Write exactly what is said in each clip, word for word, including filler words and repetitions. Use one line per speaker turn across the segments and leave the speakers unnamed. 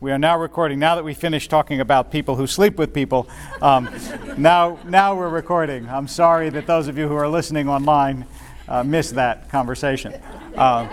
We are now recording. Now that we finished talking about people who sleep with people, um, now now we're recording. I'm sorry that those of you who are listening online uh, missed that conversation. Um,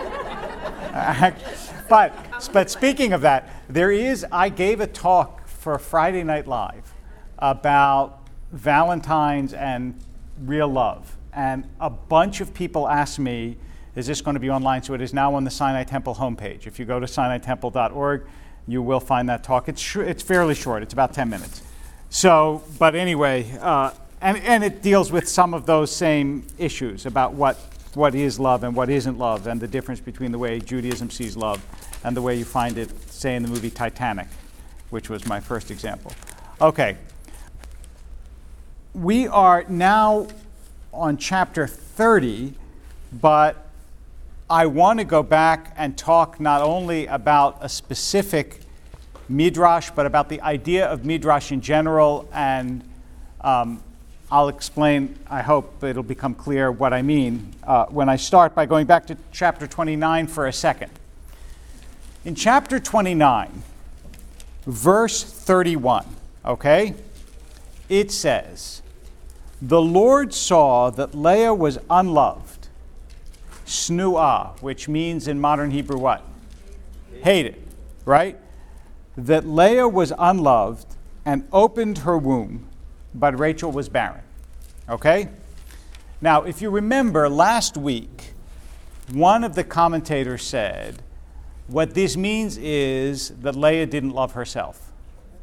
but but speaking of that, there is. I gave a talk for Friday Night Live about Valentine's and real love, and a bunch of people asked me, "Is this going to be online?" So it is now on the Sinai Temple homepage. If you go to sinai temple dot org. You will find that talk. It's sh- it's fairly short. It's about ten minutes. So, but anyway, uh, and and it deals with some of those same issues about what what is love and what isn't love, and the difference between the way Judaism sees love and the way you find it, say, in the movie Titanic, which was my first example. Okay. We are now on chapter thirty, but I want to go back and talk not only about a specific midrash, but about the idea of midrash in general, and um, I'll explain, I hope it'll become clear what I mean uh, when I start by going back to chapter twenty-nine for a second. In chapter twenty-nine, verse thirty-one, okay, it says, "The Lord saw that Leah was unloved, snu'ah," which means in modern Hebrew what? Hated, right? "That Leah was unloved and opened her womb, but Rachel was barren." Okay? Now, if you remember last week, one of the commentators said, what this means is that Leah didn't love herself.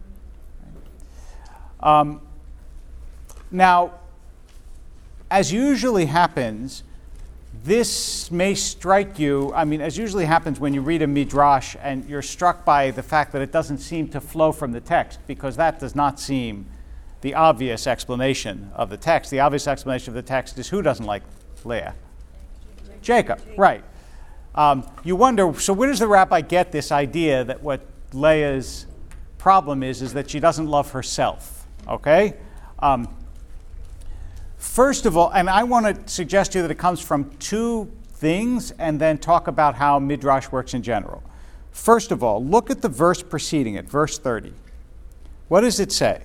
Um, now, as usually happens, this may strike you, I mean, as usually happens when you read a midrash and you're struck by the fact that it doesn't seem to flow from the text, because that does not seem the obvious explanation of the text. The obvious explanation of the text is who doesn't like Leah? Jacob, right. Um, you wonder, so where does the rabbi get this idea that what Leah's problem is, is that she doesn't love herself, okay? Um, First of all, and I want to suggest to you that it comes from two things and then talk about how Midrash works in general. First of all, look at the verse preceding it, verse thirty. What does it say?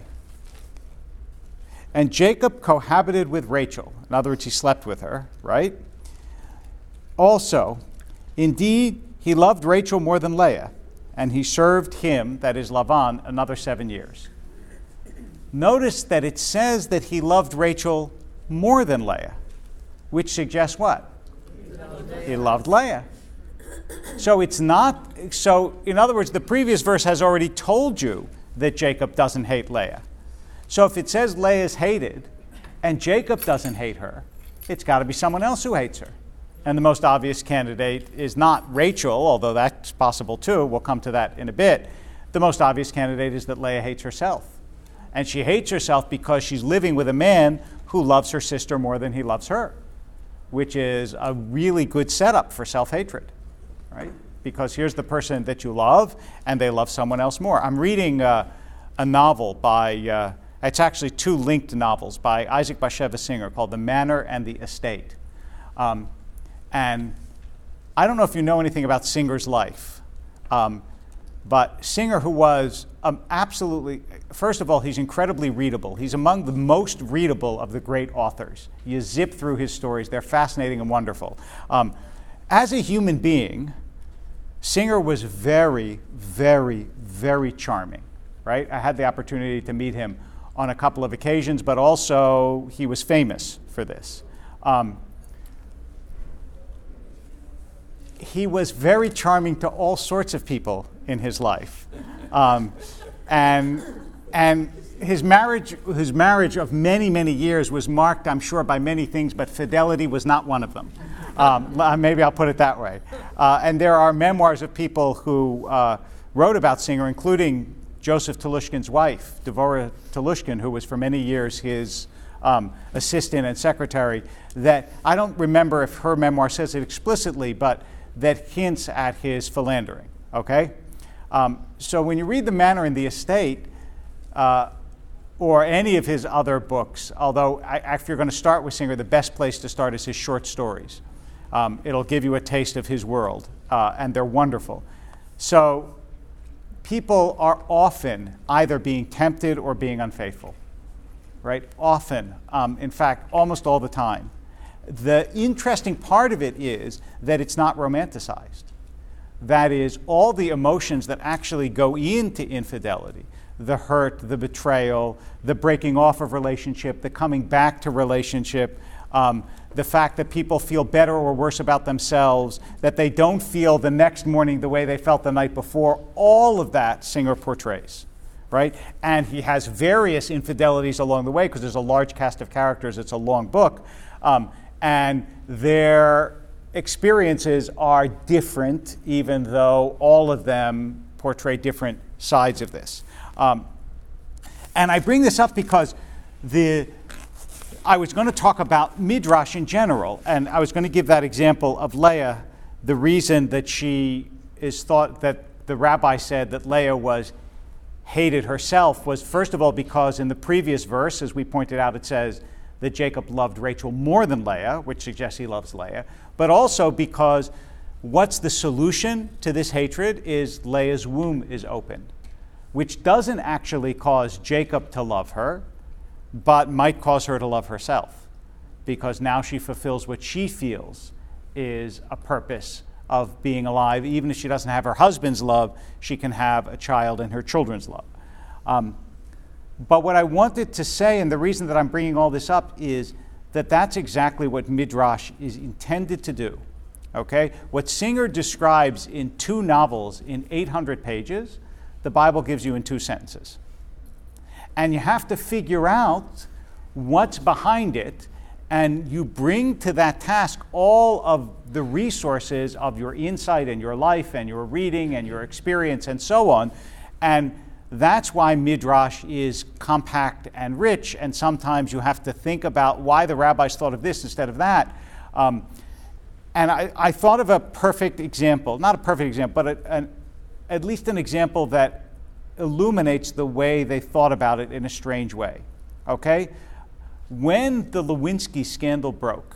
"And Jacob cohabited with Rachel." In other words, he slept with her, right? "Also, indeed, he loved Rachel more than Leah, and he served him," that is Lavan, "another seven years. Notice that it says that he loved Rachel more than Leah, which suggests what? He loved Leah. He loved Leah. So it's not, so in other words, the previous verse has already told you that Jacob doesn't hate Leah. So if it says Leah is hated and Jacob doesn't hate her, it's got to be someone else who hates her. And the most obvious candidate is not Rachel, although that's possible too. We'll come to that in a bit. The most obvious candidate is that Leah hates herself. And she hates herself because she's living with a man who loves her sister more than he loves her, which is a really good setup for self-hatred, right? Because here's the person that you love, and they love someone else more. I'm reading uh, a novel by, uh, it's actually two linked novels by Isaac Bashevis Singer called The Manor and the Estate. Um, and I don't know if you know anything about Singer's life, um, but Singer, who was um, absolutely, first of all, he's incredibly readable. He's among the most readable of the great authors. You zip through his stories. They're fascinating and wonderful. Um, as a human being, Singer was very, very, very charming, right? I had the opportunity to meet him on a couple of occasions, but also he was famous for this. Um, he was very charming to all sorts of people in his life. Um, and and his marriage, his marriage of many, many years was marked, I'm sure, by many things, but fidelity was not one of them. Um, maybe I'll put it that way. Uh, and there are memoirs of people who uh, wrote about Singer, including Joseph Telushkin's wife, Devorah Telushkin, who was for many years his um, assistant and secretary, that I don't remember if her memoir says it explicitly, but that hints at his philandering, okay? Um, so when you read The Manor and the Estate, uh, or any of his other books, although I, if you're going to start with Singer, the best place to start is his short stories. Um, it'll give you a taste of his world, uh, and they're wonderful. So people are often either being tempted or being unfaithful, right? Often, um, in fact, almost all the time. The interesting part of it is that it's not romanticized. That is, all the emotions that actually go into infidelity, the hurt, the betrayal, the breaking off of relationship, the coming back to relationship, um, the fact that people feel better or worse about themselves, that they don't feel the next morning the way they felt the night before, all of that Singer portrays, right? And he has various infidelities along the way because there's a large cast of characters. It's a long book. Um, and their experiences are different, even though all of them portray different sides of this. Um, and I bring this up because the I was going to talk about Midrash in general, and I was going to give that example of Leah. The reason that she is thought that the rabbi said that Leah was hated herself was, first of all, because in the previous verse, as we pointed out, it says that Jacob loved Rachel more than Leah, which suggests he loves Leah, but also because what's the solution to this hatred is Leah's womb is open, which doesn't actually cause Jacob to love her, but might cause her to love herself, because now she fulfills what she feels is a purpose of being alive. Even if she doesn't have her husband's love, she can have a child and her children's love. Um, but what I wanted to say, and the reason that I'm bringing all this up, is that that's exactly what Midrash is intended to do. Okay? What Singer describes in two novels in eight hundred pages, the Bible gives you in two sentences. And you have to figure out what's behind it, and you bring to that task all of the resources of your insight and your life and your reading and your experience and so on. And that's why Midrash is compact and rich, and sometimes you have to think about why the rabbis thought of this instead of that. Um, and I, I thought of a perfect example, not a perfect example, but a, an, at least an example that illuminates the way they thought about it in a strange way. Okay? When the Lewinsky scandal broke,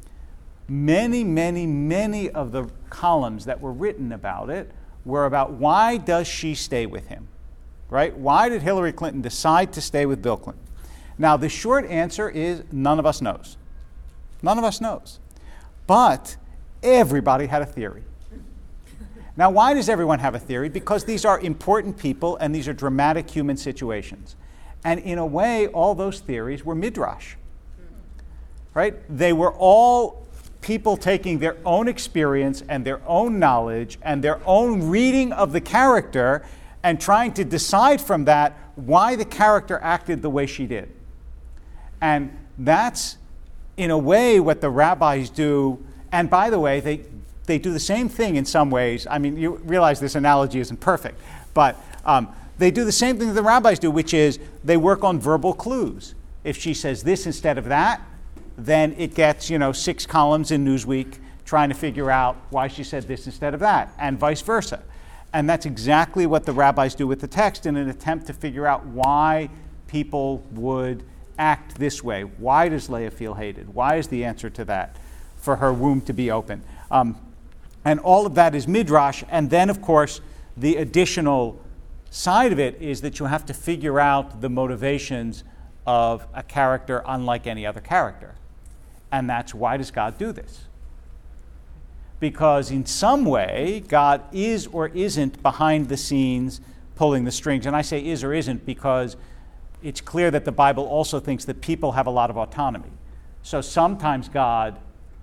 many, many, many of the columns that were written about it were about why does she stay with him? Right? Why did Hillary Clinton decide to stay with Bill Clinton? Now, the short answer is none of us knows. None of us knows. But everybody had a theory. Now, why does everyone have a theory? Because these are important people and these are dramatic human situations. And in a way, all those theories were midrash. Right? They were all people taking their own experience and their own knowledge and their own reading of the character and trying to decide from that why the character acted the way she did. And that's, in a way, what the rabbis do. And by the way, they They do the same thing in some ways. I mean, you realize this analogy isn't perfect, but um, they do the same thing that the rabbis do, which is they work on verbal clues. If she says this instead of that, then it gets, you know, six columns in Newsweek trying to figure out why she said this instead of that, and vice versa. And that's exactly what the rabbis do with the text in an attempt to figure out why people would act this way. Why does Leah feel hated? Why is the answer to that for her womb to be open? Um, And all of that is midrash. And then, of course, the additional side of it is that you have to figure out the motivations of a character unlike any other character. And that's why does God do this? Because in some way, God is or isn't behind the scenes pulling the strings. And I say is or isn't because it's clear that the Bible also thinks that people have a lot of autonomy. So sometimes God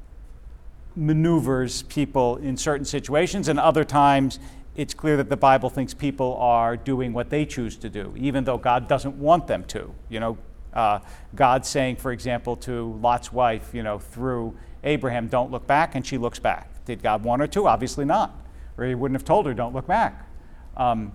maneuvers people in certain situations, and other times it's clear that the Bible thinks people are doing what they choose to do, even though God doesn't want them to. You know, uh, God saying, for example, to Lot's wife, you know, through Abraham, don't look back, and she looks back. Did God want her to? Obviously not, or he wouldn't have told her, don't look back. Um,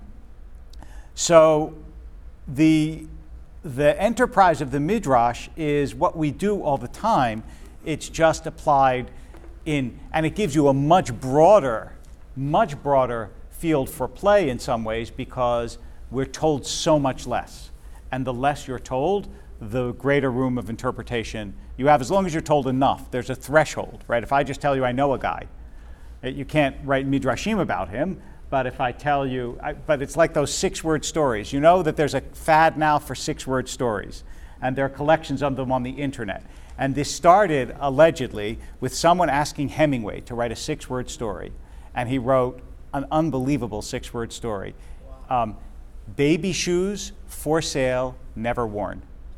so the the enterprise of the Midrash is what we do all the time. It's just applied in, and it gives you a much broader, much broader field for play in some ways because we're told so much less. And the less you're told, the greater room of interpretation you have, as long as you're told enough. There's a threshold, right? If I just tell you I know a guy, you can't write midrashim about him, but if I tell you, I, but it's like those six-word stories. You know that there's a fad now for six-word stories, and there are collections of them on the internet. And this started, allegedly, with someone asking Hemingway to write a six-word story, and he wrote an unbelievable six-word story. Um, baby shoes, for sale, never worn.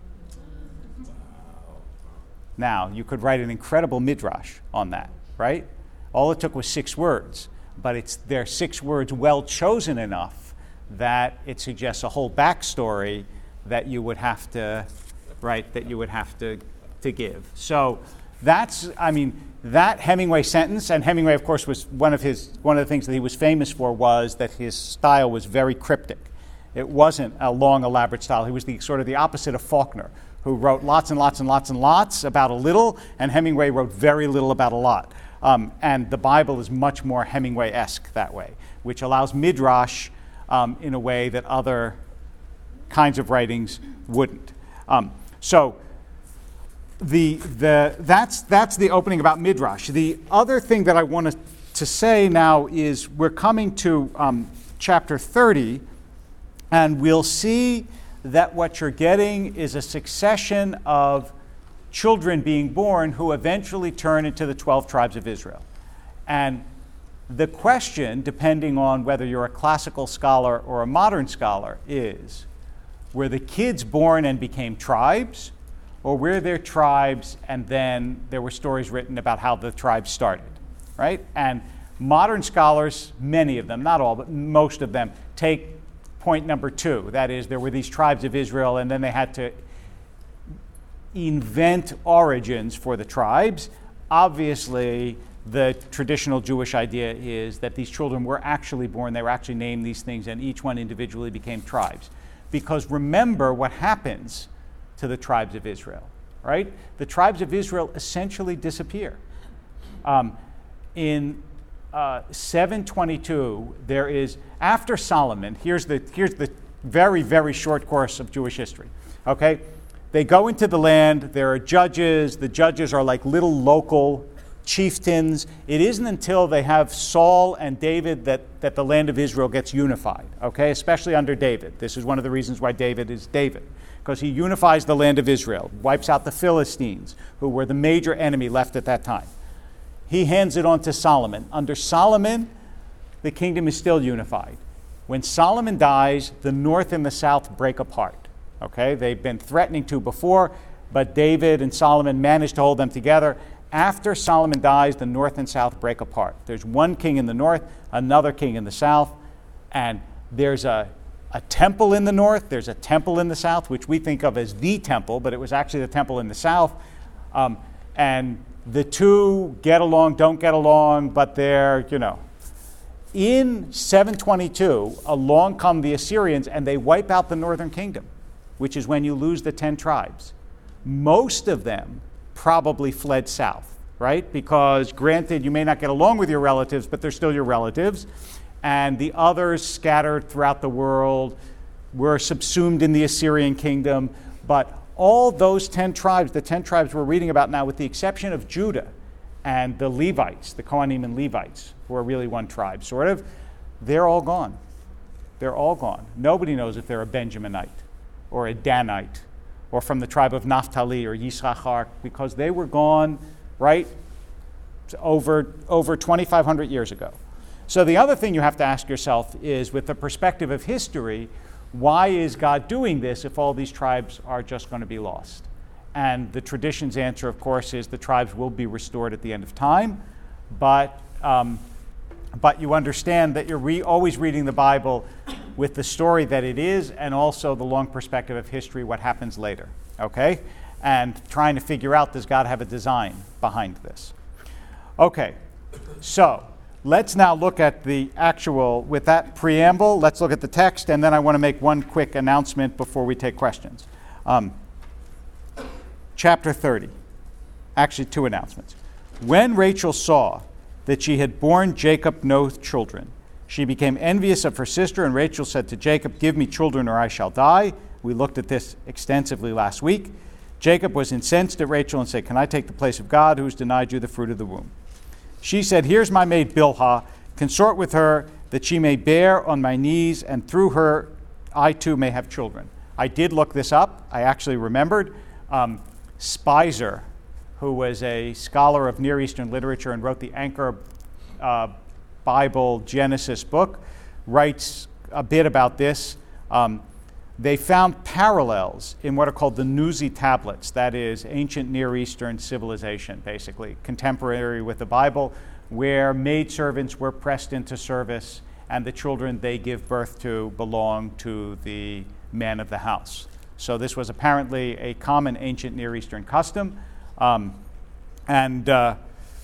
Now, you could write an incredible midrash on that, right? All it took was six words, but it's they're six words well chosen enough that it suggests a whole backstory that you would have to, right, that you would have to, to give. So that's, I mean, that Hemingway sentence, and Hemingway, of course, was one of his, one of the things that he was famous for was that his style was very cryptic. It wasn't a long, elaborate style. He was the sort of the opposite of Faulkner, who wrote lots and lots and lots and lots about a little, and Hemingway wrote very little about a lot. Um, and the Bible is much more Hemingway-esque that way, which allows midrash um, in a way that other kinds of writings wouldn't. Um, so the the that's that's the opening about midrash. The other thing that I want to, to say now is we're coming to um, chapter thirty, and we'll see that what you're getting is a succession of children being born who eventually turn into the twelve tribes of Israel. And the question, depending on whether you're a classical scholar or a modern scholar, is, were the kids born and became tribes, or were there tribes and then there were stories written about how the tribes started, right? And modern scholars, many of them, not all, but most of them, take point number two. That is, there were these tribes of Israel and then they had to invent origins for the tribes. Obviously, the traditional Jewish idea is that these children were actually born, they were actually named these things, and each one individually became tribes. Because remember what happens to the tribes of Israel, right? The tribes of Israel essentially disappear. Um, in uh, seven twenty-two, there is, after Solomon, here's the, here's the very, very short course of Jewish history, okay? They go into the land, there are judges, the judges are like little local chieftains. It isn't until they have Saul and David that, that the land of Israel gets unified, okay, especially under David. This is one of the reasons why David is David, because he unifies the land of Israel, wipes out the Philistines, who were the major enemy left at that time. He hands it on to Solomon. Under Solomon, the kingdom is still unified. When Solomon dies, the north and the south break apart. Okay, they've been threatening to before, but David and Solomon managed to hold them together. After Solomon dies, the north and south break apart. There's one king in the north, another king in the south, and there's a, a temple in the north, there's a temple in the south, which we think of as the temple, but it was actually the temple in the south. Um, and the two get along, don't get along, but they're, you know. In seven twenty-two, along come the Assyrians, and they wipe out the northern kingdom, which is when you lose the ten tribes. Most of them probably fled south, right? Because granted, you may not get along with your relatives, but they're still your relatives. And the others scattered throughout the world were subsumed in the Assyrian kingdom. But all those ten tribes, the ten tribes we're reading about now, with the exception of Judah and the Levites, the Kohanim and Levites, who are really one tribe, sort of, they're all gone. They're all gone. Nobody knows if they're a Benjaminite or a Danite, or from the tribe of Naphtali or Yisachar, because they were gone, right, over, over twenty-five hundred years ago. So the other thing you have to ask yourself is, with the perspective of history, why is God doing this if all these tribes are just going to be lost? And the tradition's answer, of course, is the tribes will be restored at the end of time, but um, but you understand that you're re- always reading the Bible with the story that it is, and also the long perspective of history, what happens later, okay? And trying to figure out, does God have a design behind this? Okay, so let's now look at the actual, with that preamble, let's look at the text, and then I want to make one quick announcement before we take questions. Um, chapter thirty, actually two announcements. When Rachel saw that she had borne Jacob no children, she became envious of her sister, and Rachel said to Jacob, "Give me children or I shall die." We looked at this extensively last week. Jacob was incensed at Rachel and said, "Can I take the place of God who's denied you the fruit of the womb?" She said, "Here's my maid Bilhah, consort with her, that she may bear on my knees, and through her I too may have children. I did look this up. I actually remembered. Um, Spicer, who was a scholar of Near Eastern literature and wrote the Anchor uh, Bible Genesis book, writes a bit about this. Um, they found parallels in what are called the Nuzi tablets, that is, ancient Near Eastern civilization, basically, contemporary with the Bible, where maidservants were pressed into service, and the children they give birth to belong to the man of the house. So this was apparently a common ancient Near Eastern custom. Um, and uh,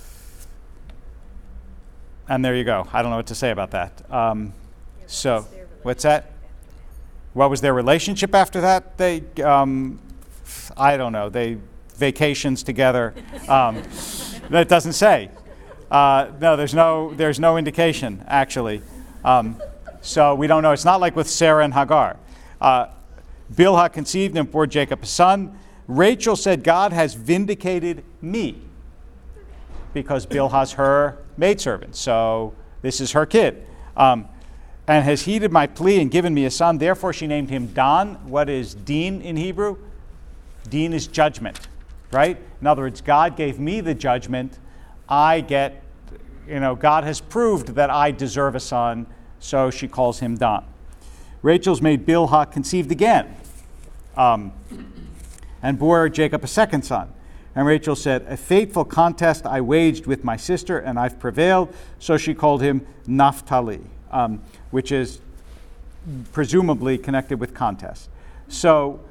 and there you go. I don't know what to say about that. Um, so, what's that? What was their relationship after that? They, um, I don't know. They vacations together. Um, that doesn't say. Uh, no, there's no there's no indication actually. Um, so we don't know. It's not like with Sarah and Hagar. Uh, Bilhah conceived and bore Jacob a son. Rachel said, God has vindicated me, because Bilhah's her maidservant. So this is her kid. Um, and has heeded my plea and given me a son. Therefore she named him Dan. What is Din in Hebrew? Din is judgment, right? In other words, God gave me the judgment. I get, you know, God has proved that I deserve a son, so she calls him Dan. Rachel's maid Bilhah conceived again, um, and bore Jacob a second son. And Rachel said, a fateful contest I waged with my sister, and I've prevailed. So she called him Naphtali, um, which is presumably connected with contest. So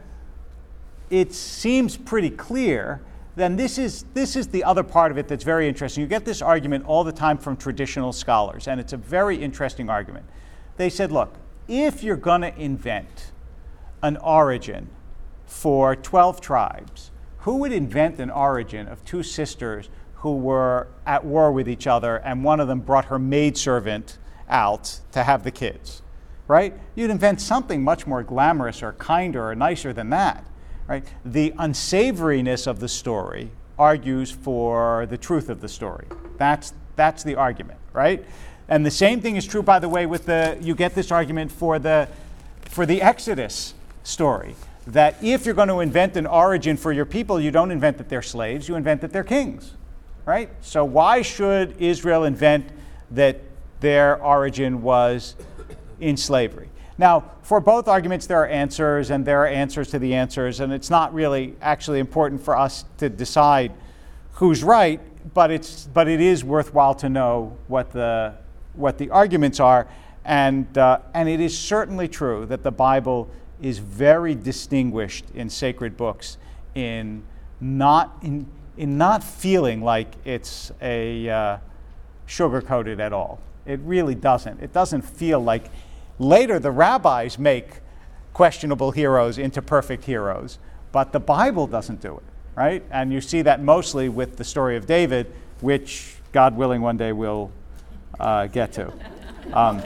it seems pretty clear. Then this is this is the other part of it that's very interesting. You get this argument all the time from traditional scholars, and it's a very interesting argument. They said, look, if you're going to invent an origin for twelve tribes, who would invent an origin of two sisters who were at war with each other, and one of them brought her maidservant out to have the kids, right? You'd invent something much more glamorous or kinder or nicer than that, right? The unsavoriness of the story argues for the truth of the story. That's, that's the argument, right? And the same thing is true, by the way, with the, you get this argument for the, for the Exodus story, that if you're going to invent an origin for your people, you don't invent that they're slaves, you invent that they're kings, right? So why should Israel invent that their origin was in slavery? Now, for both arguments, there are answers, and there are answers to the answers, and it's not really actually important for us to decide who's right, but it's but it is worthwhile to know what the what the arguments are, and uh, and it is certainly true that the Bible is very distinguished in sacred books in not in in not feeling like it's a uh, sugar-coated at all. It really doesn't. It doesn't feel like. Later, the rabbis make questionable heroes into perfect heroes, but the Bible doesn't do it, right? And you see that mostly with the story of David, which, God willing, one day we'll uh, get to. Um,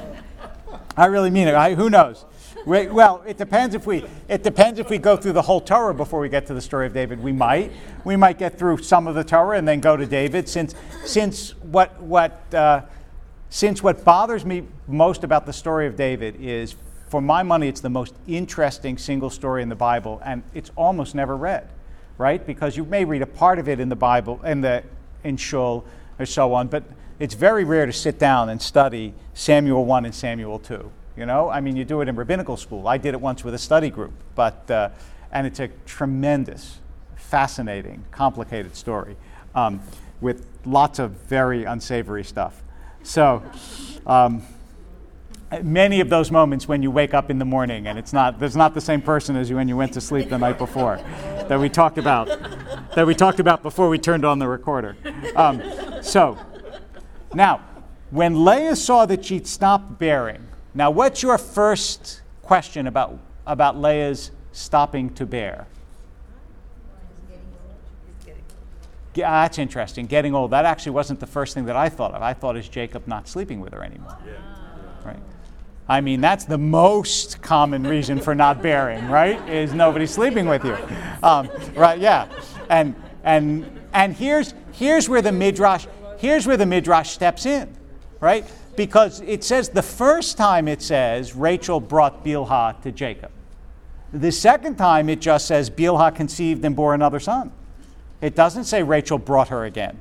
I really mean it. I, who knows? We, well, it depends if we it depends if we go through the whole Torah before we get to the story of David. We might. We might get through some of the Torah and then go to David, since since what what. Uh, Since what bothers me most about the story of David is, for my money, it's the most interesting single story in the Bible, and it's almost never read, right? Because you may read a part of it in the Bible, in the in Shul, or so on, but it's very rare to sit down and study Samuel one and Samuel two. You know, I mean, you do it in rabbinical school. I did it once with a study group, but uh, and it's a tremendous, fascinating, complicated story um, with lots of very unsavory stuff. So, um, many of those moments when you wake up in the morning and it's not there's not the same person as you when you went to sleep the night before, that we talked about, that we talked about before we turned on the recorder. Um, so, now, when Leah saw that she'd stopped bearing, now what's your first question about about Leah's stopping to bear? Yeah, that's interesting. Getting old. That actually wasn't the first thing that I thought of. I thought, is Jacob not sleeping with her anymore? Yeah. Right. I mean, that's the most common reason for not bearing, right? Is nobody sleeping with you, um, right? Yeah. And and and here's here's where the midrash here's where the midrash steps in, right? because it says the first time it says Rachel brought Bilhah to Jacob. The second time it just says Bilhah conceived and bore another son. It doesn't say Rachel brought her again.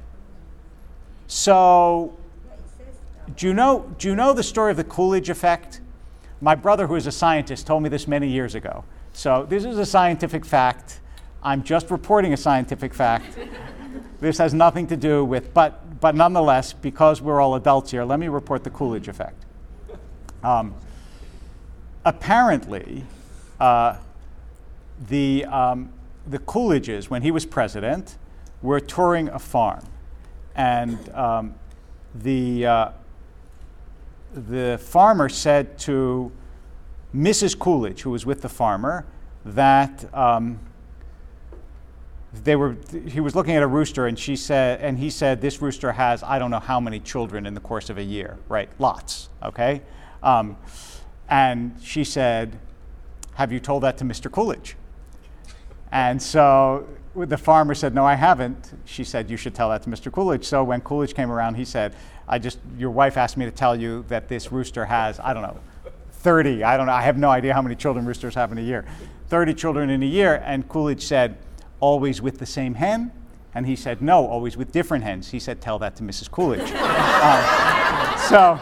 So, do you know, do you know the story of the Coolidge effect? My brother, who is a scientist, told me this many years ago. So this is a scientific fact. I'm just reporting a scientific fact. This has nothing to do with, but, but nonetheless, because we're all adults here, let me report the Coolidge effect. Um, apparently, uh, the, um, the Coolidges, when he was president, were touring a farm. And um, the, uh, the farmer said to Missus Coolidge, who was with the farmer, that um, they were, he was looking at a rooster, and she said, and he said, this rooster has, I don't know how many children in the course of a year, right? Lots, okay? Um, and she said, have you told that to Mister Coolidge? And so the farmer said, no, I haven't. She said, you should tell that to Mister Coolidge. So when Coolidge came around, he said, I just, your wife asked me to tell you that this rooster has, I don't know, thirty, I don't know, I have no idea how many children roosters have in a year. thirty children in a year, and Coolidge said, always with the same hen? And he said, no, always with different hens. He said, tell that to Missus Coolidge. um, so,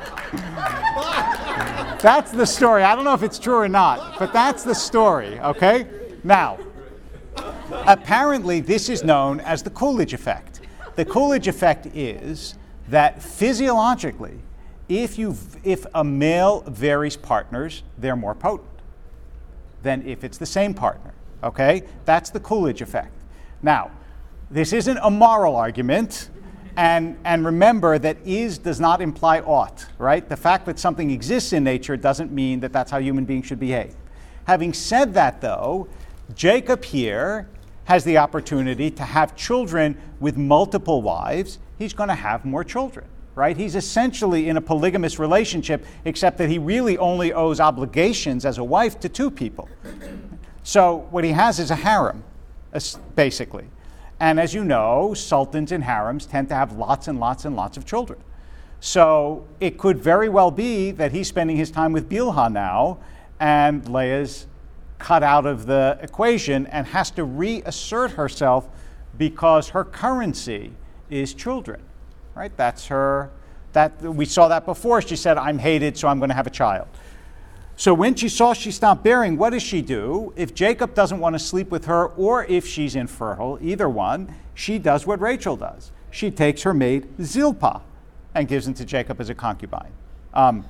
that's the story. I don't know if it's true or not, but that's the story, okay? Now, apparently this is known as the Coolidge effect. The Coolidge effect is that physiologically, if you if a male varies partners, they're more potent than if it's the same partner. Okay? That's the Coolidge effect. Now, this isn't a moral argument, and and remember that is does not imply ought, right? The fact that something exists in nature doesn't mean that that's how human beings should behave. Having said that, though, Jacob here has the opportunity to have children with multiple wives. He's going to have more children, right? He's essentially in a polygamous relationship, except that he really only owes obligations as a wife to two people. So what he has is a harem, basically. And as you know, sultans and harems tend to have lots and lots and lots of children. So it could very well be that he's spending his time with Bilhah now, and Leah's cut out of the equation and has to reassert herself because her currency is children, right? That's her, that we saw that before. She said, I'm hated, so I'm going to have a child. So when she saw she stopped bearing, what does she do? If Jacob doesn't want to sleep with her, or if she's infertile, either one, she does what Rachel does. She takes her maid Zilpah and gives him to Jacob as a concubine. Um,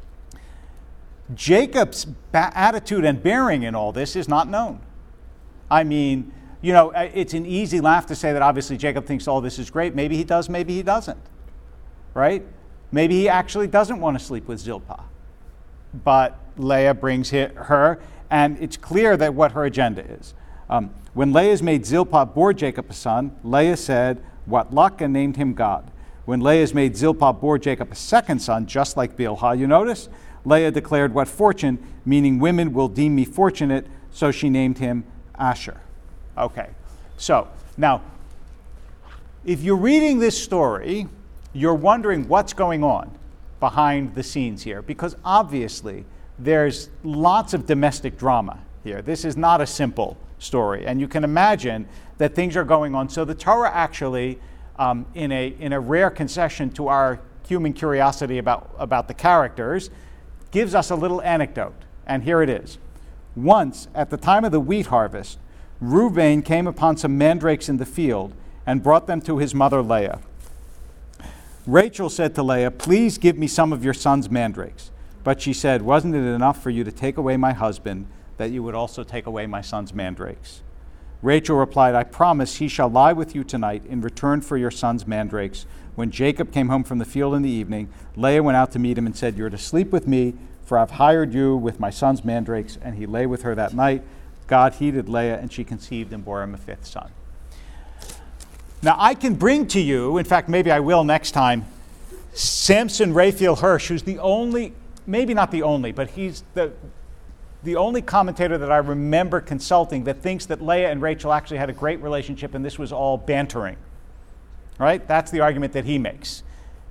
Jacob's ba- attitude and bearing in all this is not known. I mean, you know, it's an easy laugh to say that obviously Jacob thinks all this is great. Maybe he does, maybe he doesn't, right? Maybe he actually doesn't want to sleep with Zilpah. But Leah brings her, and it's clear that what her agenda is. Um, when Leah's maid Zilpah bore Jacob a son, Leah said, what luck, and named him God. When Leah's maid Zilpah bore Jacob a second son, just like Bilhah, you notice, Leah declared, what fortune, meaning women will deem me fortunate, so she named him Asher. Okay, so now, if you're reading this story, you're wondering what's going on behind the scenes here, because obviously there's lots of domestic drama here. This is not a simple story, and you can imagine that things are going on. So the Torah actually, um, in a in a rare concession to our human curiosity about, about the characters, gives us a little anecdote, and here it is. Once, at the time of the wheat harvest, Reuben came upon some mandrakes in the field and brought them to his mother Leah. Rachel said to Leah, please give me some of your son's mandrakes. But she said, wasn't it enough for you to take away my husband, that you would also take away my son's mandrakes? Rachel replied, I promise he shall lie with you tonight in return for your son's mandrakes. When Jacob came home from the field in the evening, Leah went out to meet him and said, you're to sleep with me, for I've hired you with my son's mandrakes. And he lay with her that night. God heeded Leah, and she conceived and bore him a fifth son. Now, I can bring to you, in fact, maybe I will next time, Samson Raphael Hirsch, who's the only, maybe not the only, but he's the the only commentator that I remember consulting that thinks that Leah and Rachel actually had a great relationship and this was all bantering. Right? That's the argument that he makes.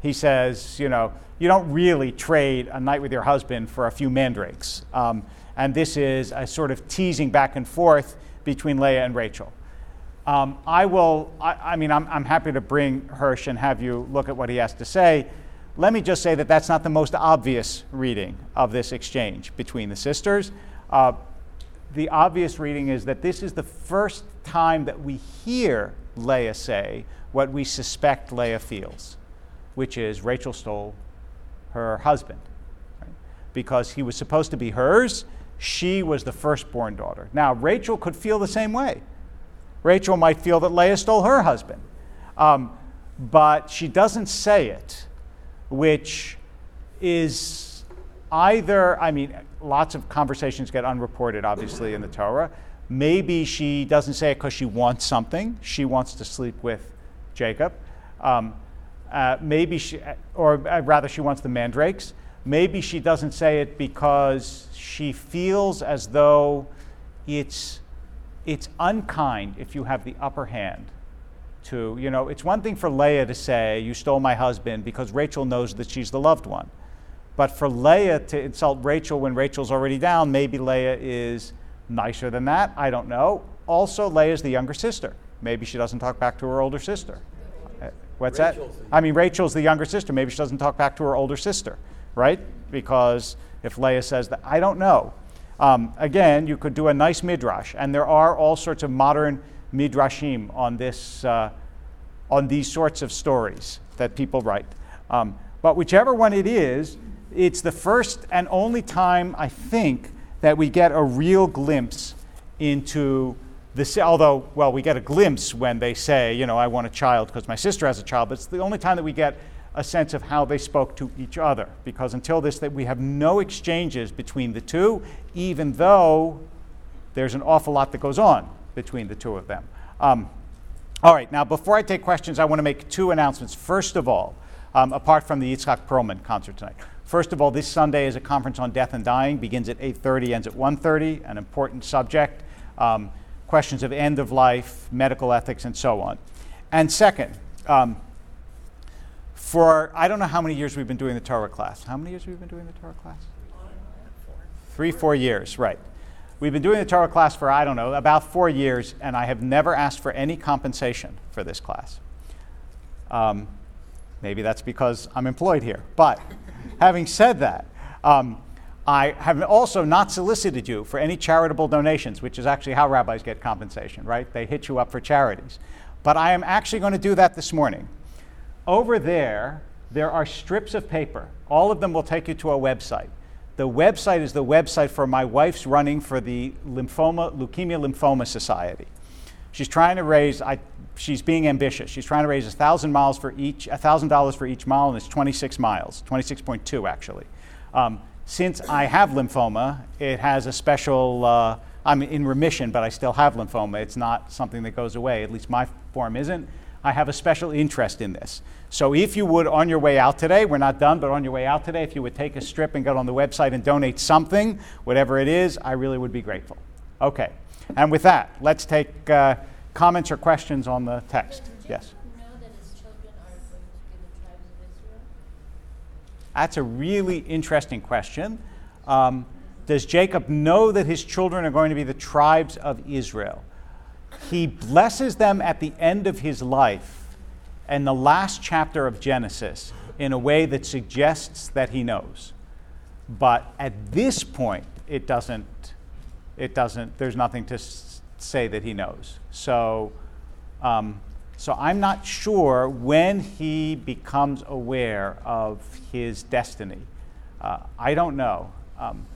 he says, you know, you don't really trade a night with your husband for a few mandrakes. Um, and this is a sort of teasing back and forth between Leah and Rachel. Um, I will, I, I mean, I'm, I'm happy to bring Hirsch and have you look at what he has to say. Let me just say that that's not the most obvious reading of this exchange between the sisters. Uh, the obvious reading is that this is the first time that we hear Leah say what we suspect Leah feels, which is Rachel stole her husband, right? Because he was supposed to be hers. She was the firstborn daughter. Now, Rachel could feel the same way. Rachel might feel that Leah stole her husband, um, but she doesn't say it, which is either, I mean, lots of conversations get unreported, obviously, in the Torah. Maybe she doesn't say it because she wants something. She wants to sleep with Jacob. Um, uh, maybe she, or rather she wants the mandrakes. Maybe she doesn't say it because she feels as though it's it's unkind if you have the upper hand. To, you know, it's one thing for Leah to say, you stole my husband, because Rachel knows that she's the loved one. But for Leah to insult Rachel when Rachel's already down, maybe Leah is nicer than that. I don't know. Also, Leah's the younger sister. Maybe she doesn't talk back to her older sister. What's Rachel's that? I mean, Rachel's the younger sister. Maybe she doesn't talk back to her older sister, right? Because if Leah says that, I don't know. Um, again, you could do a nice midrash, and there are all sorts of modern midrashim on this, uh, on these sorts of stories that people write. Um, but whichever one it is, it's the first and only time, I think, that we get a real glimpse into this. Although, well, we get a glimpse when they say, you know, I want a child because my sister has a child. But it's the only time that we get a sense of how they spoke to each other, because until this, that we have no exchanges between the two, even though there's an awful lot that goes on between the two of them. Um, all right, now before I take questions, I want to make two announcements. First of all, um, apart from the Yitzhak Perlman concert tonight. First of all, this Sunday is a conference on death and dying, begins at eight thirty, ends at one thirty, an important subject, um, questions of end of life, medical ethics, and so on. And second, um, for, I don't know how many years we've been doing the Torah class. How many years have we been doing the Torah class? Three, four years, right. We've been doing the Torah class for, I don't know, about four years, and I have never asked for any compensation for this class. Um, maybe that's because I'm employed here. But having said that, um, I have also not solicited you for any charitable donations, which is actually how rabbis get compensation, right? They hit you up for charities. But I am actually going to do that this morning. Over there, there are strips of paper. All of them will take you to a website. The website is the website for my wife's running for the lymphoma, Leukemia Lymphoma Society. She's trying to raise, I, she's being ambitious. She's trying to raise a thousand miles for each, a thousand dollars for each mile, and it's twenty-six miles, twenty-six point two actually. Um, since I have lymphoma, it has a special, uh, I'm in remission, but I still have lymphoma. It's not something that goes away. At least my form isn't. I have a special interest in this. So if you would, on your way out today, we're not done, but on your way out today, if you would take a strip and get on the website and donate something, whatever it is, I really would be grateful. Okay. And with that, let's take uh, comments or questions on the text. Yes?
Know that his children are going to be the tribes of Israel?
That's a really interesting question. Um, does Jacob know that his children are going to be the tribes of Israel? He blesses them at the end of his life in the last chapter of Genesis in a way that suggests that he knows. But at this point, it doesn't, it doesn't, there's nothing to s- say that he knows. So, um, so I'm not sure when he becomes aware of his destiny. Uh, I don't know. Um,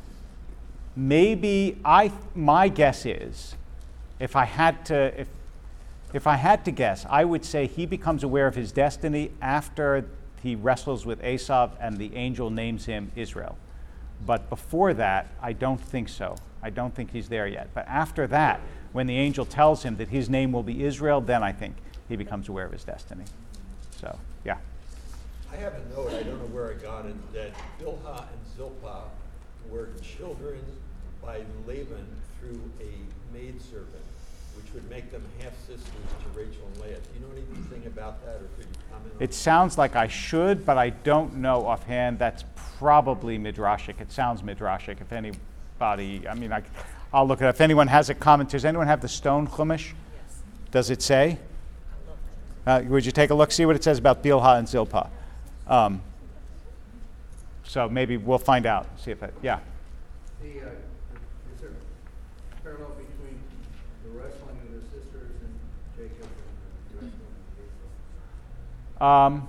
maybe, I, my guess is, if I had to, if If I had to guess, I would say he becomes aware of his destiny after he wrestles with Esau and the angel names him Israel. But before that, I don't think so. I don't think he's there yet. But after that, when the angel tells him that his name will be Israel, then I think he becomes aware of his destiny. So, yeah.
I have a note, I don't know where I got it, that Bilhah and Zilpah were children by Laban through a maidservant. which would make them half-sisters to Rachel and Leah. Do you know anything about that, or could you comment on
It sounds like I should, but I don't know offhand. That's probably midrashic. It sounds midrashic. If anybody, I mean, I, I'll look it up. If anyone has a comment, does anyone have the stone chumash?
Yes.
Does it say? Uh, would you take a look, see what it says about Bilhah and Zilpah? Um, so maybe we'll find out. See if it, yeah.
The, uh, is there a parallel between the wrestling of the sisters and Jacob and the wrestling of Jacob?
Um,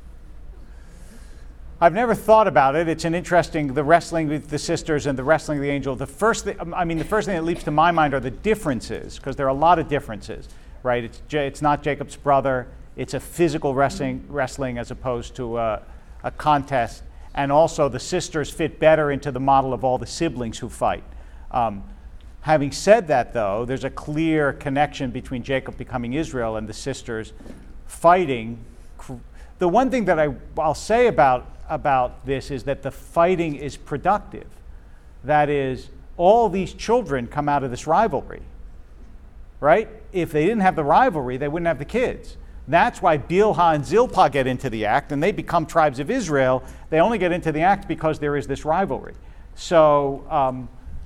I've never thought about it. It's an interesting, the wrestling with the sisters and the wrestling of the angel. The first thing, I mean, the first thing that leaps to my mind are the differences, because there are a lot of differences, right? It's, it's not Jacob's brother. It's a physical wrestling, wrestling as opposed to a, a contest. And also the sisters fit better into the model of all the siblings who fight. Um, having said that, though, there's a clear connection between Jacob becoming Israel and the sisters fighting. The one thing that I, I'll say about, about this is that the fighting is productive. That is, all these children come out of this rivalry, right? If they didn't have the rivalry, they wouldn't have the kids. That's why Bilhah and Zilpah get into the act, and they become tribes of Israel. They only get into the act because there is this rivalry. So um,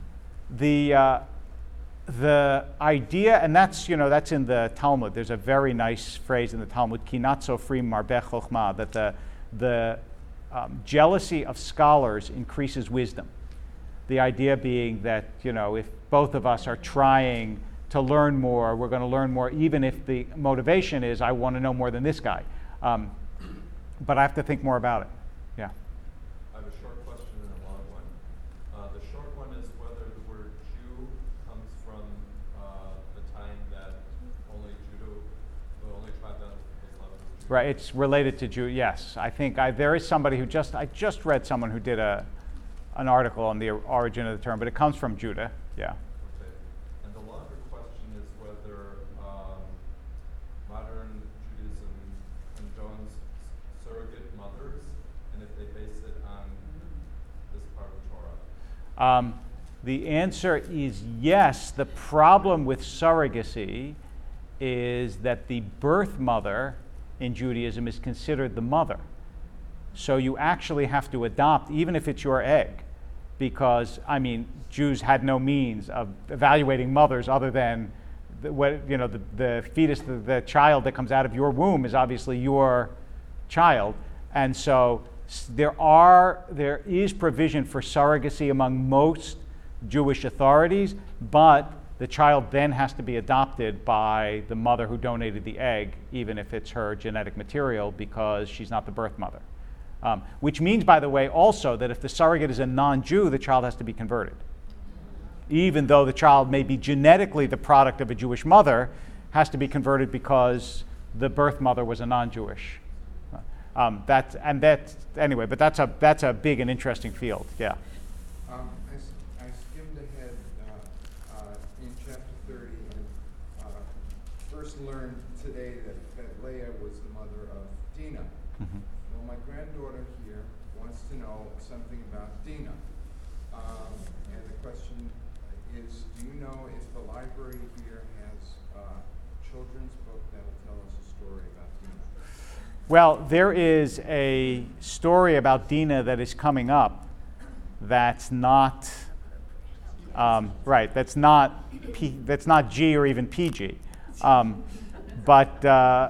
the uh, the idea, and that's you know that's in the Talmud. There's a very nice phrase in the Talmud, "Kinat sofrim marbeh chokhmah," that the the um, jealousy of scholars increases wisdom. The idea being that you know if both of us are trying to learn more, we're going to learn more, even if the motivation is, I want to know more than this guy. Um, but I have to think more about it. Yeah.
I have a short question and a long one. Uh, the short one is whether the word Jew comes from uh, the time that only Judah, the only tribe that was left was Judah.
Right, it's related to Jew, yes. I think I, there is somebody who just, I just read someone who did a, an article on the origin of the term, but it comes from Judah, yeah.
Okay. And the longer question is whether um, modern Judaism condones surrogate mothers, and if they base it on this part of Torah.
Um, the answer is yes. The problem with surrogacy is that the birth mother in Judaism is considered the mother. So you actually have to adopt, even if it's your egg, because, I mean, Jews had no means of evaluating mothers other than, the, what, you know, the, the fetus, the, the child that comes out of your womb is obviously your child. And so there are, there is provision for surrogacy among most Jewish authorities, but the child then has to be adopted by the mother who donated the egg, even if it's her genetic material, because she's not the birth mother. Um, which means, by the way, also that if the surrogate is a non-Jew, the child has to be converted. Even though the child may be genetically the product of a Jewish mother, has to be converted because the birth mother was a non-Jewish. Um, that and that anyway, but that's a that's a big and interesting field. Yeah.
Um, I, s- I skimmed ahead uh, uh, in chapter thirty and uh, first learned today that, that Leah was the mother of Dinah.
Mm-hmm.
Well, my granddaughter here wants to know something about Dinah. Um, and the question is, do you know if the library here has a children's book that will tell us a story about Dinah?
Well, there is a story about Dinah that is coming up that's not um, right. That's not P, that's not G or even P G. Um, but uh,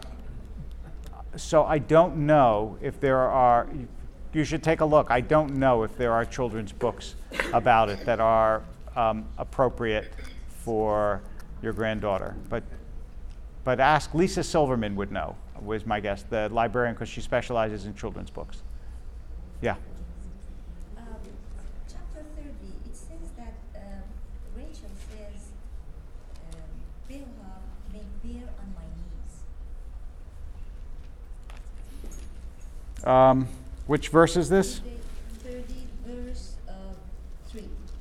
so I don't know if there are. You should take a look. I don't know if there are children's books about it that are um, appropriate for your granddaughter. But but ask Lisa Silverman would know. Was my guess, the librarian, because she specializes in children's books. Yeah.
Um, chapter thirty, it says that um, Rachel says, um, Bilhah may bear on my knees.
Um, which verse is this?
thirty, verse uh, three.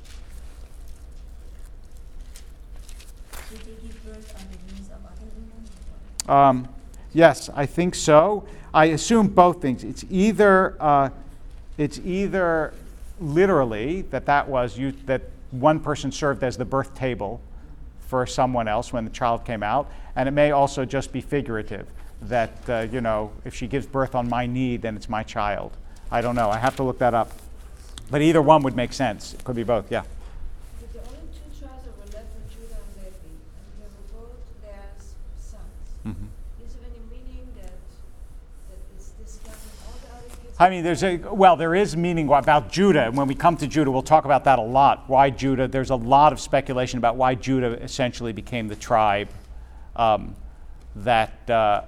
Did they give birth on the knees of other women?
Um, yes, I think so. I assume both things. It's either uh, it's either literally that that was you, that one person served as the birth table for someone else when the child came out, and it may also just be figurative, that, uh, you know, if she gives birth on my knee, then it's my child. I don't know. I have to look that up. But either one would make sense. It could be both, yeah.
But the only two tribes that were left were Judah and Levi, and they were both their s- sons.
Mm-hmm.
Is there any meaning that that is discounting all the other kids?
I mean, there's a, well, there is meaning about Judah, and when we come to Judah, we'll talk about that a lot. Why Judah? There's a lot of speculation about why Judah essentially became the tribe um, that uh,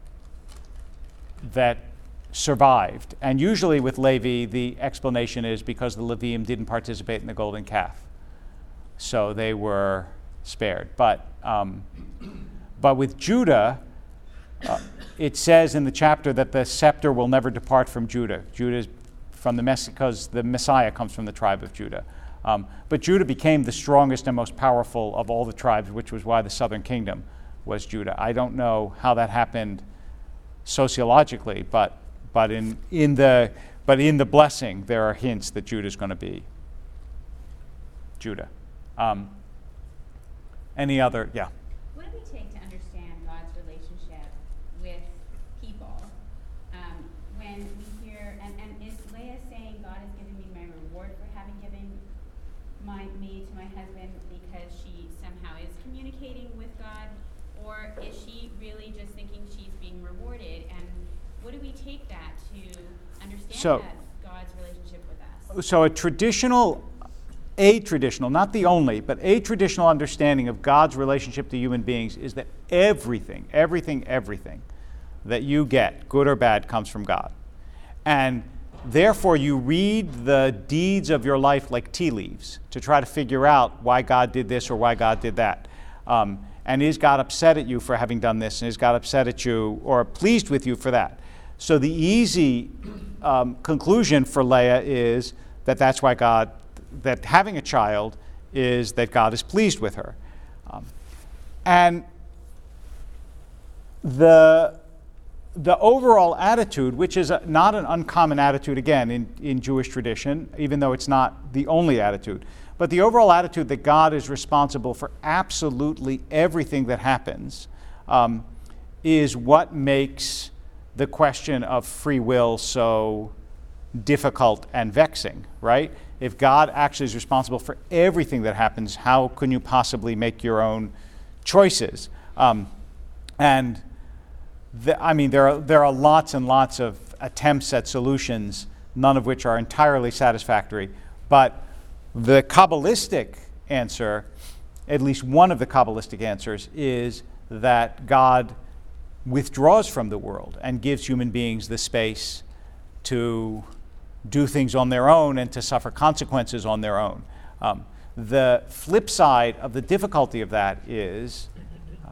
that survived. And usually with Levi, the explanation is because the Levium didn't participate in the golden calf, so they were spared. But um, but with Judah, uh, it says in the chapter that the scepter will never depart from Judah. Judah is from the mess because the Messiah comes from the tribe of Judah. Um, but Judah became the strongest and most powerful of all the tribes, which was why the southern kingdom was Judah. I don't know how that happened sociologically, but but in in the but in the blessing there are hints that Judah is going to be Judah. Um, any other? Yeah.
What do we take to understand God's relationship with people? Um, when we hear, and, and is Leah saying God has given me my reward for having given my me to my husband because she somehow is communicating with God, or is she really just thinking she's being rewarded? And what do we take that to understand
So-
that God's relationship with us?
So a traditional, a traditional, not the only, but a traditional understanding of God's relationship to human beings is that everything, everything, everything that you get, good or bad, comes from God. And therefore you read the deeds of your life like tea leaves to try to figure out why God did this or why God did that. Um, and is God upset at you for having done this? And is God upset at you or pleased with you for that? So the easy um, conclusion for Leah is that that's why God, that having a child is that God is pleased with her. Um, and the, the overall attitude, which is a, not an uncommon attitude, again, in, in Jewish tradition, even though it's not the only attitude, but the overall attitude that God is responsible for absolutely everything that happens um, is what makes the question of free will so difficult and vexing, right? If God actually is responsible for everything that happens, how can you possibly make your own choices? Um, and the, I mean, there are there are lots and lots of attempts at solutions, none of which are entirely satisfactory. But the Kabbalistic answer, at least one of the Kabbalistic answers, is that God withdraws from the world and gives human beings the space to do things on their own and to suffer consequences on their own. Um, the flip side of the difficulty of that is, uh,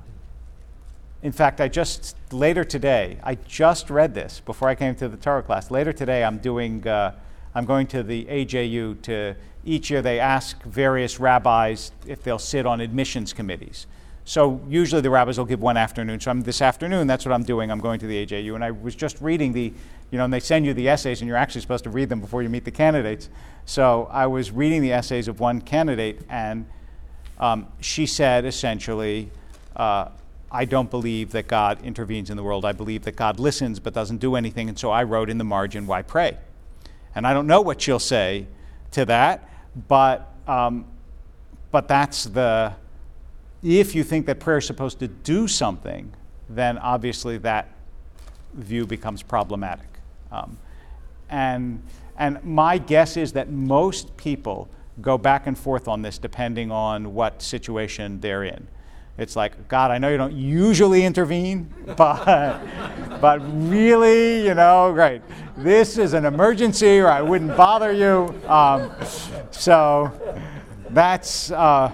in fact, I just, later today, I just read this before I came to the Torah class. Later today, I'm doing, uh, I'm going to the A J U to, each year they ask various rabbis if they'll sit on admissions committees. So usually the rabbis will give one afternoon. So I'm, this afternoon, that's what I'm doing. I'm going to the A J U. And I was just reading the, you know, and they send you the essays, and you're actually supposed to read them before you meet the candidates. So I was reading the essays of one candidate, and um, she said, essentially, uh, I don't believe that God intervenes in the world. I believe that God listens but doesn't do anything. And so I wrote in the margin, why pray? And I don't know what she'll say to that, but um, but that's the... If you think that prayer is supposed to do something, then obviously that view becomes problematic. Um, and, and my guess is that most people go back and forth on this depending on what situation they're in. It's like, God, I know you don't usually intervene, but, but really, you know, right, this is an emergency or I wouldn't bother you. Um, so that's... Uh,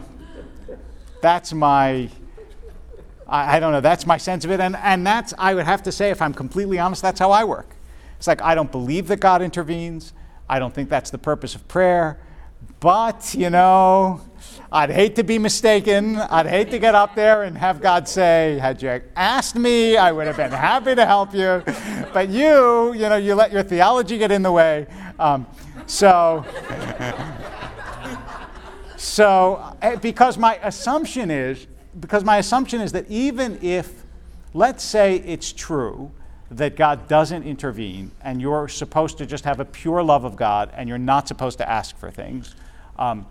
That's my, I, I don't know, that's my sense of it. And, and that's, I would have to say, if I'm completely honest, that's how I work. It's like, I don't believe that God intervenes. I don't think that's the purpose of prayer. But, you know, I'd hate to be mistaken. I'd hate to get up there and have God say, had you asked me, I would have been happy to help you. But you, you know, you let your theology get in the way. Um, so... So, eh, because my assumption is, because my assumption is that even if, let's say it's true that God doesn't intervene and you're supposed to just have a pure love of God and you're not supposed to ask for things, um,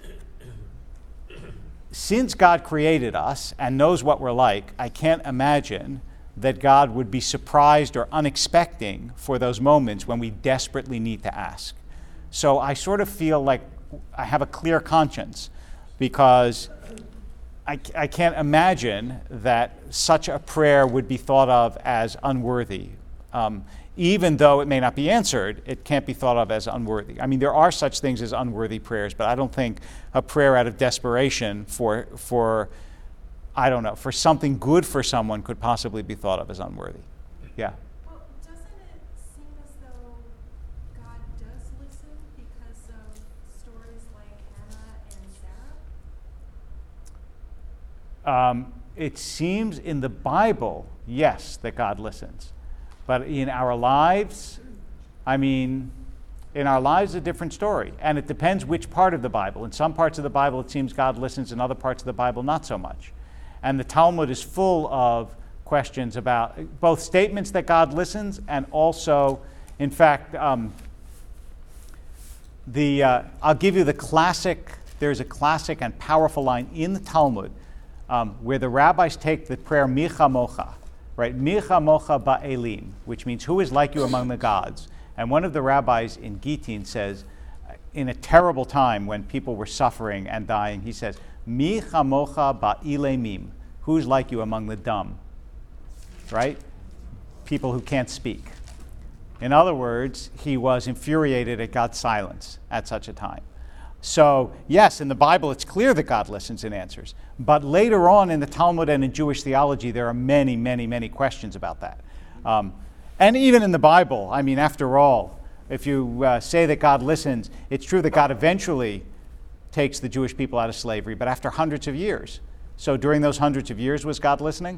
since God created us and knows what we're like, I can't imagine that God would be surprised or unexpecting for those moments when we desperately need to ask. So I sort of feel like I have a clear conscience because I, I can't imagine that such a prayer would be thought of as unworthy. Um, even though it may not be answered, it can't be thought of as unworthy. I mean, there are such things as unworthy prayers, but I don't think a prayer out of desperation for, for I don't know, for something good for someone could possibly be thought of as unworthy. Yeah?
Well, doesn't it seem as though God does listen because of stories like Hannah and Sarah?
Um, it seems in the Bible, yes, that God listens. But in our lives, I mean, in our lives, a different story. And it depends which part of the Bible. In some parts of the Bible, it seems God listens. In other parts of the Bible, not so much. And the Talmud is full of questions about both statements that God listens and also, in fact, um, the uh, I'll give you the classic, there's a classic and powerful line in the Talmud um, where the rabbis take the prayer Micha Mocha, right? Micha Mocha Ba'elim, which means who is like you among the gods. And one of the rabbis in Gittin says, in a terrible time when people were suffering and dying, he says, Mi chamocha ba'ilemim, who's like you among the dumb, right? People who can't speak. In other words, he was infuriated at God's silence at such a time. So, yes, in the Bible it's clear that God listens and answers. But later on in the Talmud and in Jewish theology, there are many, many, many questions about that. Um, and even in the Bible, I mean, after all, if you uh, say that God listens, it's true that God eventually takes the Jewish people out of slavery, but after hundreds of years. So during those hundreds of years, was God listening?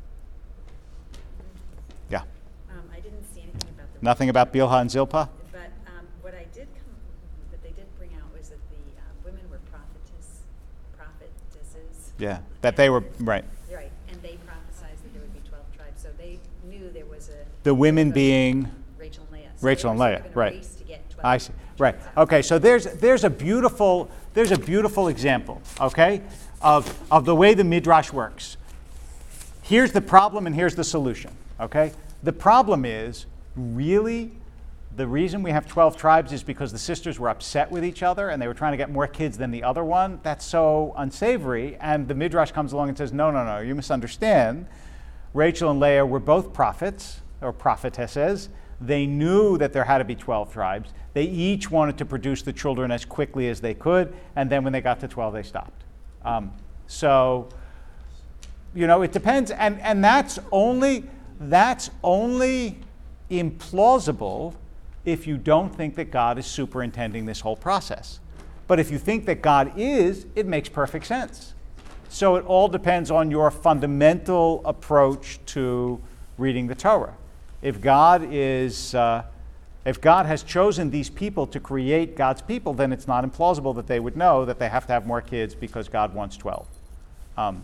Yeah.
Um, I didn't see anything about the...
Nothing about Bilhah and Zilpah?
But um, what I did come, that they did bring out was that the uh, women were prophetess, prophetesses.
Yeah, that they were, right.
Right, and they prophesied that there would be twelve tribes, so they knew there was a...
The women being?
Rachel and Leah. So
Rachel and Leah, right.
To get twelve
I see, right. Okay, so there's there's a beautiful there's a beautiful example, okay, of of the way the Midrash works. Here's the problem and here's the solution, okay? The problem is, really, the reason we have twelve tribes is because the sisters were upset with each other and they were trying to get more kids than the other one. That's so unsavory, and the Midrash comes along and says, no, no, no, you misunderstand. Rachel and Leah were both prophets, or prophetesses. They knew that there had to be twelve tribes. They each wanted to produce the children as quickly as they could, and then when they got to twelve, they stopped. Um, so, you know, it depends, and, and that's only that's only implausible if you don't think that God is superintending this whole process. But if you think that God is, it makes perfect sense. So it all depends on your fundamental approach to reading the Torah. If God is, uh, if God has chosen these people to create God's people, then it's not implausible that they would know that they have to have more kids because God wants twelve, um,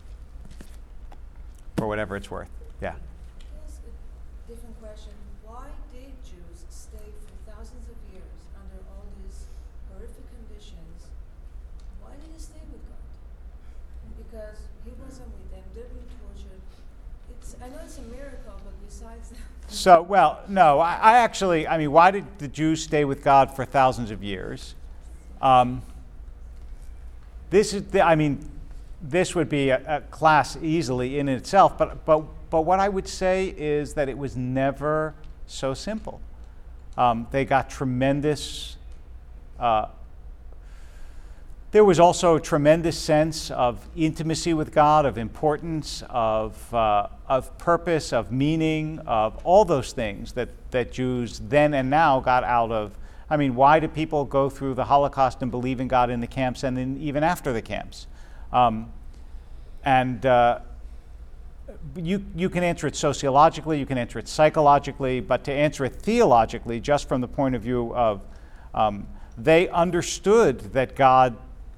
for whatever it's worth. Yeah.
Here's a different question. Why did Jews stay for thousands of years under all these horrific conditions? Why did they stay with God? Because He wasn't with them. They're being tortured. It's, I know it's a miracle, but besides that.
So, well, no, I, I actually, I mean, why did the Jews stay with God for thousands of years? Um, this is, the, I mean, this would be a, a class easily in itself, but, but, but what I would say is that it was never so simple. Um, they got tremendous, uh, there was also a tremendous sense of intimacy with God, of importance, of, uh, of purpose, of meaning, of all those things that, that Jews then and now got out of. I mean, why do people go through the Holocaust and believe in God in the camps and then even after the camps? Um, and uh, you, you can answer it sociologically, you can answer it psychologically, but to answer it theologically, just from the point of view of um, they understood that God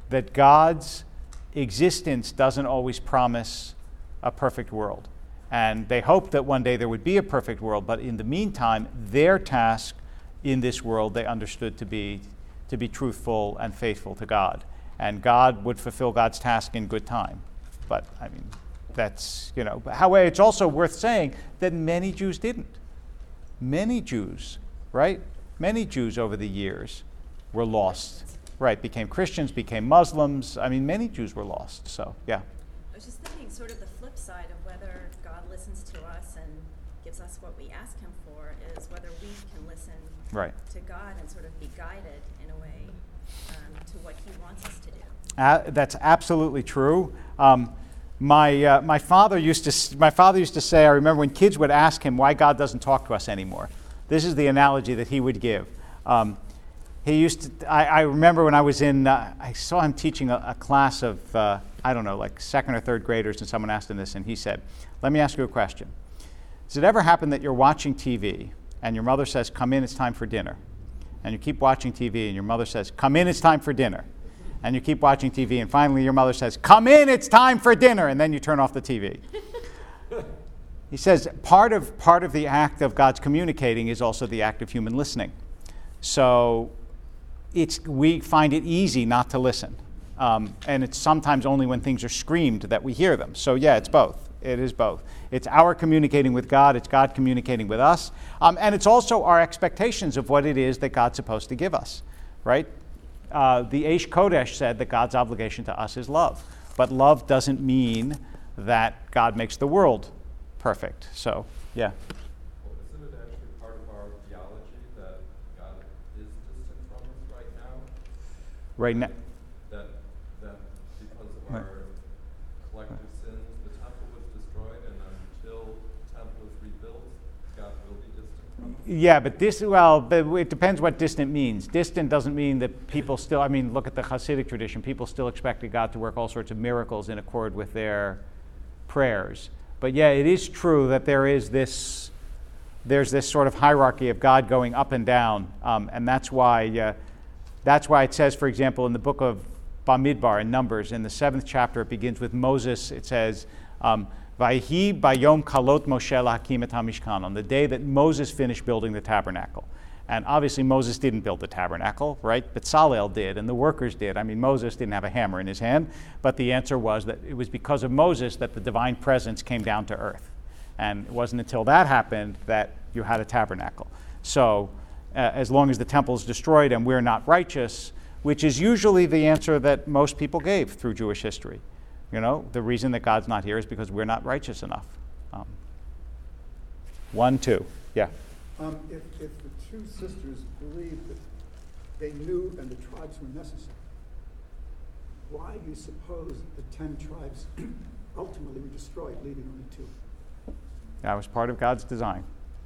that God's existence doesn't always promise a perfect world. And they hoped that one day there would be a perfect world, but in the meantime, their task in this world they understood to be to be truthful and faithful to God. And God would fulfill God's task in good time. But, I mean, that's, you know, however, it's also worth saying that many Jews didn't. Many Jews, right? Many Jews over the years were lost, right? Became Christians, became Muslims. I mean, many Jews were lost, so, yeah.
I was just thinking sort of the flip side of whether God listens to us and gives us what we ask him for is whether we can listen
Right.
to God and sort of be guided in a way um, to what he wants us to do.
Uh, that's absolutely true. Um, my uh, my father used to my father used to say, I remember when kids would ask him why God doesn't talk to us anymore. This is the analogy that he would give. Um, he used to. I, I remember when I was in. Uh, I saw him teaching a, a class of uh, I don't know, like second or third graders, and someone asked him this, and he said, "Let me ask you a question. Does it ever happen that you're watching T V and your mother says, 'Come in, it's time for dinner,' and you keep watching T V and your mother says, 'Come in, it's time for dinner,' and you keep watching T V and finally your mother says, 'Come in, it's time for dinner,' and then you turn off the T V?" He says part of part of the act of God's communicating is also the act of human listening. So it's we find it easy not to listen, um, and it's sometimes only when things are screamed that we hear them. So yeah, it's both. It is both. It's our communicating with God, it's God communicating with us, um, and it's also our expectations of what it is that God's supposed to give us, right? Uh, the Eish Kodesh said that God's obligation to us is love, but love doesn't mean that God makes the world perfect. So, yeah.
Well, isn't it actually part of our theology that God is distant from us right now?
Right now.
That, that because of
Right.
our collective sins, the temple was destroyed, and until the temple is rebuilt, God will be distant from us?
Yeah, but this, well, but it depends what distant means. Distant doesn't mean that people still, I mean, look at the Hasidic tradition. People still expected God to work all sorts of miracles in accord with their prayers. But yeah, it is true that there is this, there's this sort of hierarchy of God going up and down, um, and that's why, uh, that's why it says, for example, in the book of Bamidbar in Numbers, in the seventh chapter, it begins with Moses. It says, um, "Vayhi bayom kalot Moshe lahakim et hamishkan," on the day that Moses finished building the tabernacle. And obviously Moses didn't build the tabernacle, right? But Bezalel did, and the workers did. I mean, Moses didn't have a hammer in his hand, but the answer was that it was because of Moses that the divine presence came down to earth. And it wasn't until that happened that you had a tabernacle. So uh, as long as the temple is destroyed and we're not righteous, which is usually the answer that most people gave through Jewish history. You know, the reason that God's not here is because we're not righteous enough. Um, one, two, yeah.
Um, if, if the two sisters believed that they knew and the tribes were necessary, why do you suppose the ten tribes ultimately were destroyed, leaving only two?
That was part of God's design.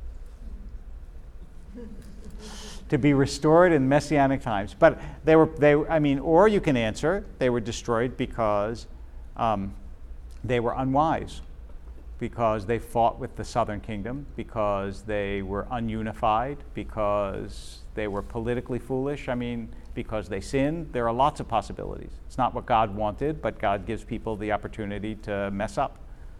To be restored in messianic times. But they were, they, I mean, or you can answer, they were destroyed because um, they were unwise, because they fought with the southern kingdom, because they were ununified, because they were politically foolish, I mean, because they sinned. There are lots of possibilities. It's not what God wanted, but God gives people the opportunity to mess up.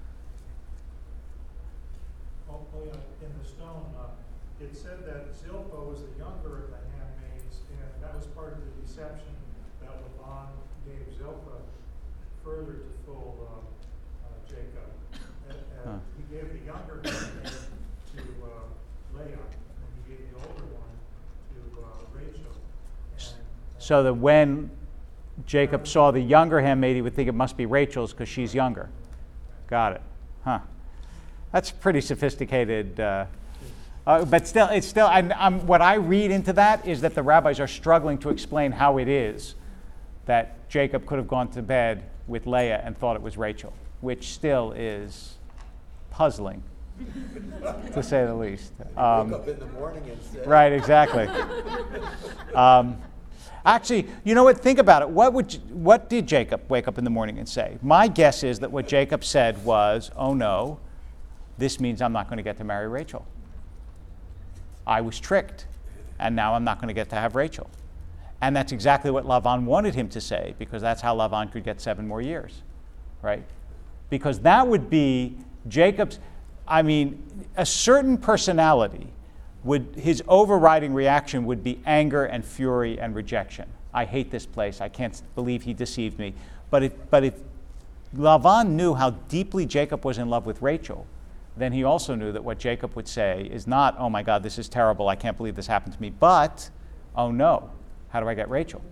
Oh, oh yeah, in the stone, uh, it said that Zilpah was the younger of the handmaids, and that was part of the deception that Laban gave Zilpah further to fool uh, uh, Jacob. And, and
Huh.
he gave the younger handmaid to uh, Leah, and he gave the older one to uh, Rachel. And, and
So that when Jacob saw the younger handmaid, he would think it must be Rachel's because she's younger. Got it. Huh. That's pretty sophisticated. Uh, uh, but still, it's still. I'm, I'm, what I read into that is that the rabbis are struggling to explain how it is that Jacob could have gone to bed with Leah and thought it was Rachel, which still is puzzling, to say the least. Um,
Wake up in the morning and say,
right, exactly. um, Actually, you know what? Think about it. What would what did Jacob wake up in the morning and say? My guess is that what Jacob said was, "Oh no, this means I'm not going to get to marry Rachel. I was tricked, and now I'm not going to get to have Rachel." And that's exactly what Lavan wanted him to say, because that's how Lavan could get seven more years, right? Because that would be Jacob's, I mean, a certain personality would, his overriding reaction would be anger and fury and rejection. I hate this place. I can't believe he deceived me. But if, but if Lavan knew how deeply Jacob was in love with Rachel, then he also knew that what Jacob would say is not, oh my God, this is terrible, I can't believe this happened to me, but, oh no, how do I get Rachel?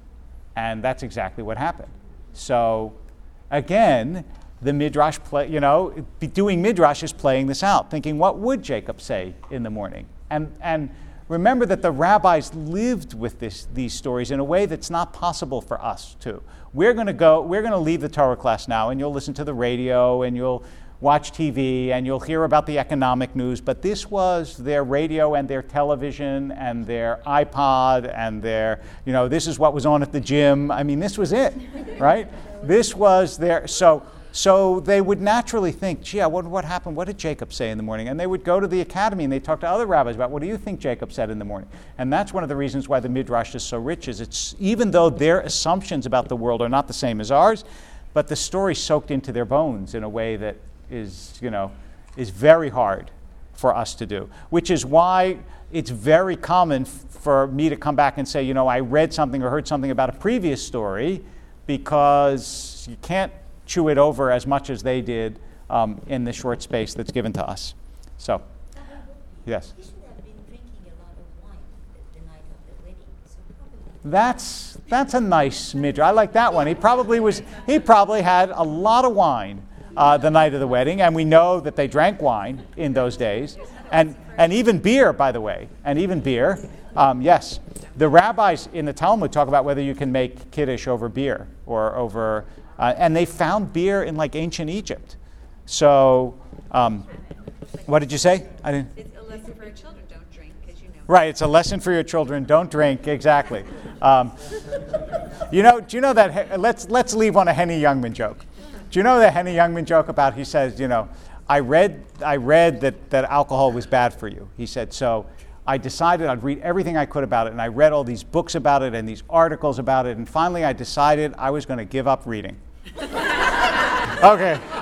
And that's exactly what happened. So, again, the Midrash, play, you know, doing Midrash is playing this out, thinking, what would Jacob say in the morning? And and remember that the rabbis lived with this, these stories in a way that's not possible for us to. We're going to go, we're going to leave the Torah class now, and you'll listen to the radio, and you'll watch T V, and you'll hear about the economic news, but this was their radio and their television and their iPod and their, you know, this is what was on at the gym. I mean, this was it, right? This was their, so so they would naturally think, gee, what, what happened? What did Jacob say in the morning? And they would go to the academy and they'd talk to other rabbis about, what do you think Jacob said in the morning? And that's one of the reasons why the Midrash is so rich, is it's, even though their assumptions about the world are not the same as ours, but the story soaked into their bones in a way that is, you know, is very hard for us to do, which is why it's very common f- for me to come back and say, you know, I read something or heard something about a previous story, because you can't chew it over as much as they did um, in the short space that's given to us. So, yes?
He should have been drinking a lot of wine the night of the wedding. So probably
That's that's a nice midrash. I like that one. He probably was. He probably had a lot of wine uh, the night of the wedding, and we know that they drank wine in those days, and and even beer, by the way, and even beer. Um, yes, the rabbis in the Talmud talk about whether you can make kiddush over beer or over, uh, and they found beer in like ancient Egypt. So, um, what did you say? I didn't.
It's a lesson for our children, don't drink, because you know.
Right, it's a lesson for your children. Don't drink. Exactly. Um, you know, do you know that? Let's let's leave on a Henny Youngman joke. Do you know the Henny Youngman joke about? He says, you know, I read I read that that alcohol was bad for you. He said, so I decided I'd read everything I could about it, and I read all these books about it and these articles about it, and finally I decided I was going to give up reading. Okay.